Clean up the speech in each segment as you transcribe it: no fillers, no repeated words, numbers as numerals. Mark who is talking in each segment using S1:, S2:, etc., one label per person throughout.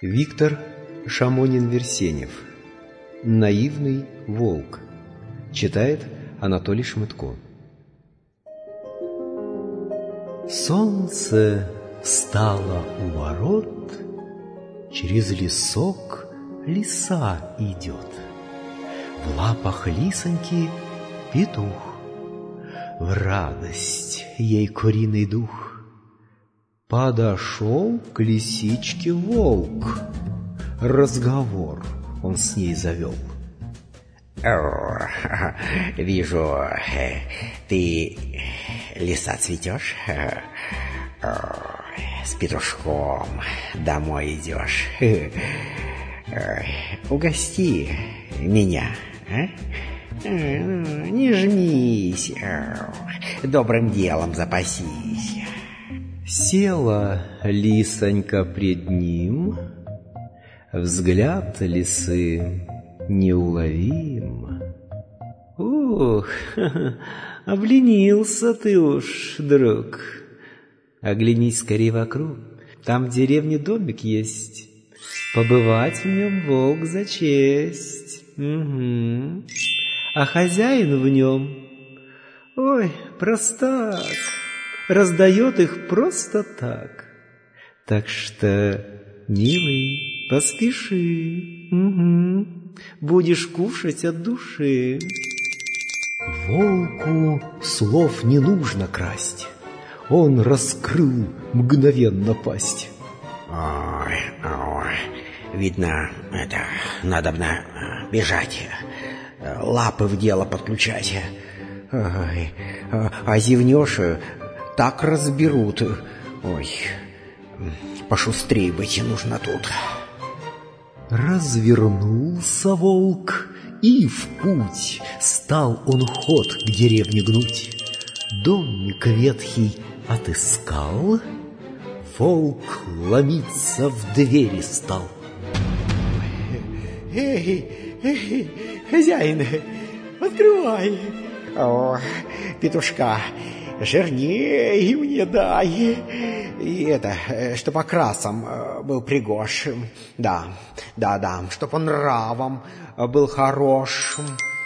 S1: Виктор Шамонин-Версенев. «Наивный волк». Читает Анатолий Шмытко. Солнце встало у ворот, через лесок лиса идет. В лапах лисоньки петух, в радость ей куриный дух. Подошел к лисичке волк, разговор он с ней завел.
S2: Вижу, ты, лиса, цветешь, с петушком домой идешь. Угости меня, не жмись, добрым делом запасись.
S1: Села лисонька пред ним, взгляд лисы неуловим. Ух, обленился ты уж, друг. Оглянись скорее вокруг, там в деревне домик есть. Побывать в нем волк за честь. Угу. А хозяин в нем, ой, простак, раздает их просто так. Так что, милый, поспеши, будешь кушать от души. Волку слов не нужно красть, он раскрыл мгновенно пасть.
S2: Ой, видно, надобно бежать, лапы в дело подключать. Ой, а зевнешь, так разберут. Ой, пошустрее быть нужно тут.
S1: Развернулся волк, и в путь стал он ход к деревне гнуть. Домик ветхий отыскал, волк ломиться в двери стал.
S2: Эй, хозяин, открывай. О, петушка, жирней мне дай. И чтоб окрасом был пригож. Да, чтоб он нравом был хорош.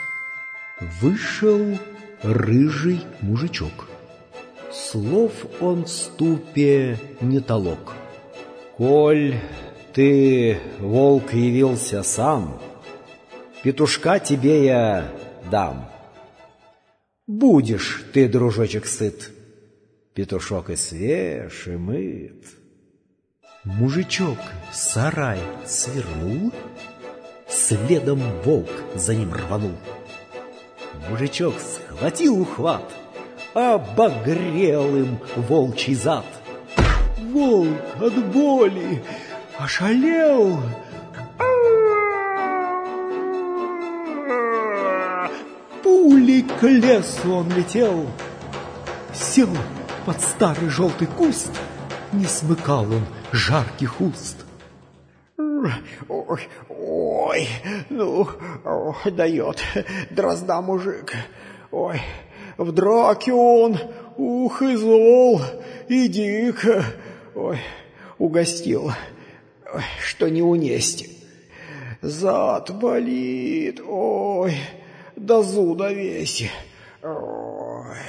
S1: Вышел рыжий мужичок. Слов он в ступе не толок. Коль ты, волк, явился сам, петушка тебе я дам. Будешь ты, дружочек, сыт, петушок и свеж, и мыт. Мужичок сарай свернул, следом волк за ним рванул. Мужичок схватил ухват, обогрел им волчий зад. Волк от боли ошалел. Пулей к лесу он летел, сел под старый желтый куст, не смыкал он жарких уст.
S2: Ой, дает дрозда мужик. Ой, в драке он, и зол, и дико. Ой, угостил, что не унести. Зад болит, ой, до зуда весь. Ой.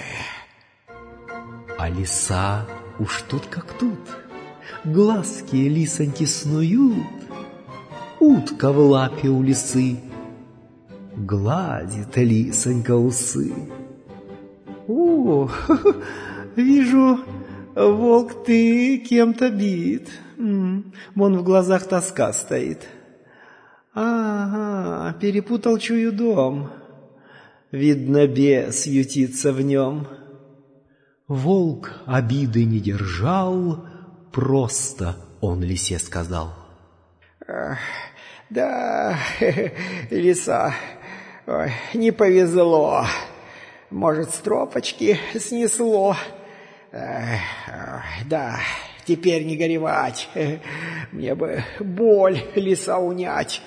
S1: А лиса уж тут как тут, глазки лисоньки снуют. Утка в лапе у лисы, гладит лисонька усы. О, вижу, волк, ты кем-то бит. Вон в глазах тоска стоит. Ага, перепутал, чую, дом. Видно, бес ютится в нем. Волк обиды не держал, просто он лисе сказал.
S2: Да, лиса, ой, не повезло. Может, стропочки снесло. Да, теперь не горевать. Мне бы боль, лиса, унять.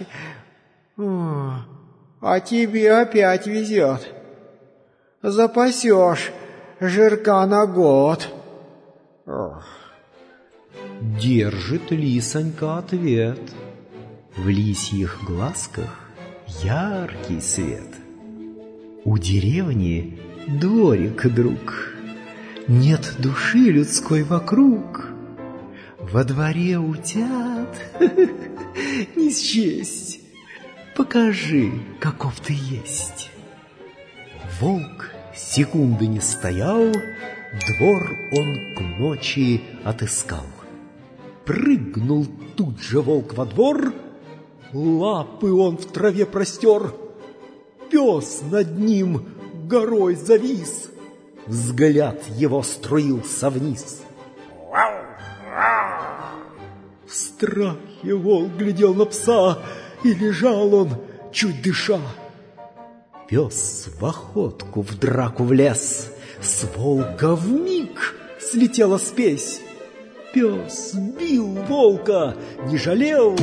S2: А тебе опять везет. Запасешь жирка на год.
S1: Держит лисонька ответ. В лисьих глазках яркий свет. У деревни дворик, друг, нет души людской вокруг. Во дворе утят не счесть. Покажи, каков ты есть. Волк секунды не стоял, двор он к ночи отыскал. Прыгнул тут же волк во двор, лапы он в траве простер. Пес над ним горой завис, взгляд его струился вниз. В страхе волк глядел на пса, и лежал он, чуть дыша. Пес в охотку в драку влез, с волка вмиг слетела спесь. Пес бил волка, не жалел.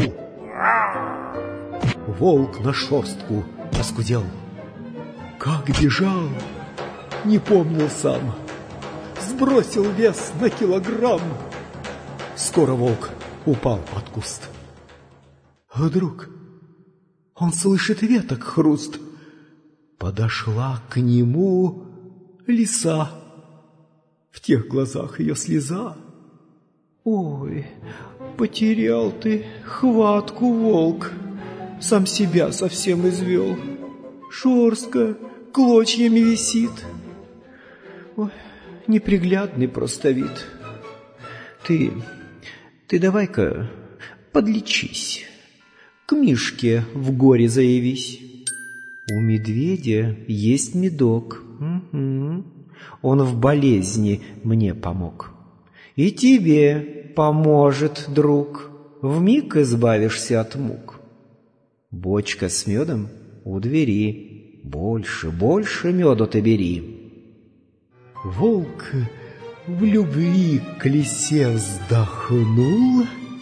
S1: Волк на шерстку оскудел. Как бежал, не помнил сам. Сбросил вес на килограмм. Скоро волк упал под куст. Вдруг он слышит веток хруст. Подошла к нему лиса. В тех глазах ее слеза. Ой, потерял ты хватку, волк, сам себя совсем извел. Шерстка клочьями висит. Ой, неприглядный просто вид. Ты давай-ка подлечись, к Мишке в горе заявись. У медведя есть медок. Угу. Он в болезни мне помог. И тебе поможет, друг, вмиг избавишься от мук. Бочка с медом у двери, больше меду ты бери. Волк в любви к лисе вздохнул,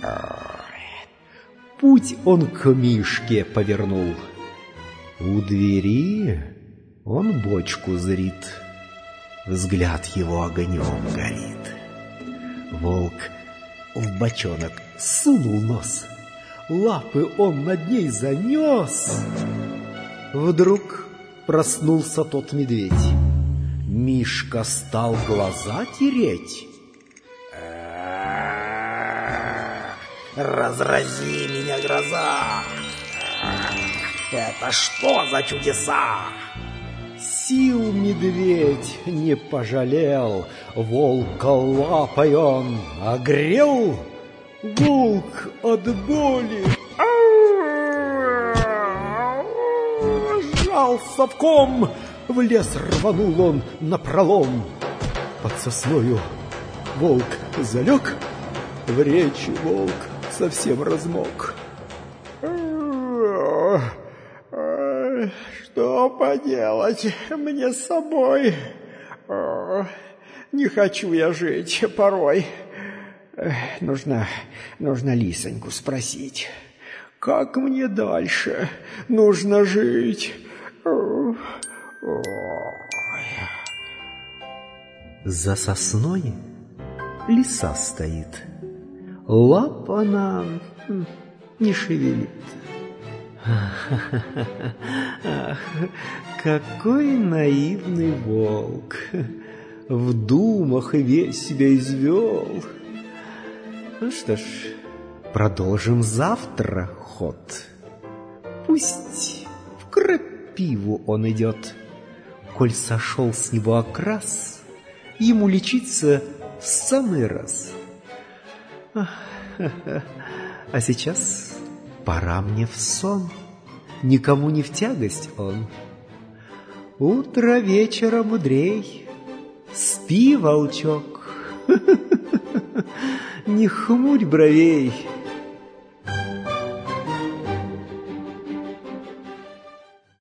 S1: путь он к Мишке повернул. У двери он бочку зрит, взгляд его огнем горит. Волк в бочонок сунул нос, лапы он над ней занес. Вдруг проснулся тот медведь. Мишка стал глаза тереть.
S2: Разрази меня, гроза! Это что за чудеса?
S1: Сил медведь не пожалел, волка лапой он огрел. Волк от боли сжал совком, в лес рванул он напролом. Под сосною волк залег, в речи волк совсем размок.
S2: Что поделать мне с собой? Не хочу я жить порой. Нужно лисоньку спросить, как мне дальше нужно жить.
S1: За сосной лиса стоит, лап она не шевелит. Ах, какой наивный волк, в думах весь себя извел. Ну что ж, продолжим завтра ход. Пусть в крапиву он идет, коль сошел с него окрас, ему лечиться в самый раз. А сейчас пора мне в сон, никому не в тягость он. Утро вечера мудрей, спи, волчок, не хмурь бровей.